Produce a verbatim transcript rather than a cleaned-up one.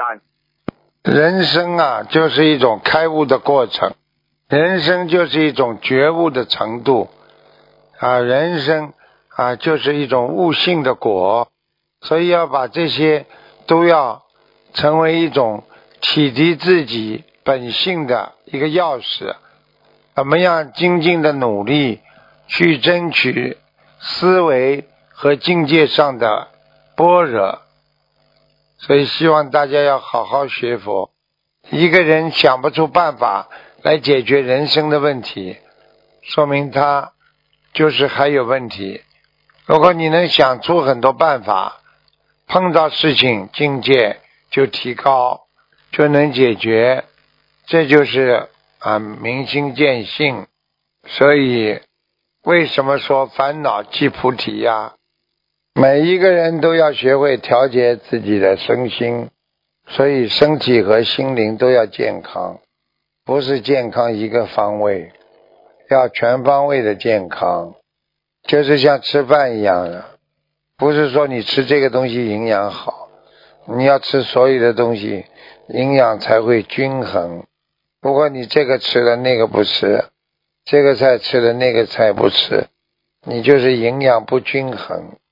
案。 人生啊，就是一种开悟的过程，人生就是一种觉悟的程度啊，人生啊就是一种悟性的果，所以要把这些都要成为一种启迪自己本性的一个钥匙。怎么样精进的努力去争取思维和境界上的般若，所以希望大家要好好学佛。一个人想不出办法来解决人生的问题，说明他就是还有问题。如果你能想出很多办法，碰到事情境界就提高，就能解决，这就是啊明心见性。所以为什么说烦恼即菩提呀？每一个人都要学会调节自己的身心，所以身体和心灵都要健康，不是健康一个方位，要全方位的健康，就是像吃饭一样的，不是说你吃这个东西营养好，你要吃所有的东西，营养才会均衡。如果你这个吃了那个不吃，这个菜吃了那个菜不吃，你就是营养不均衡，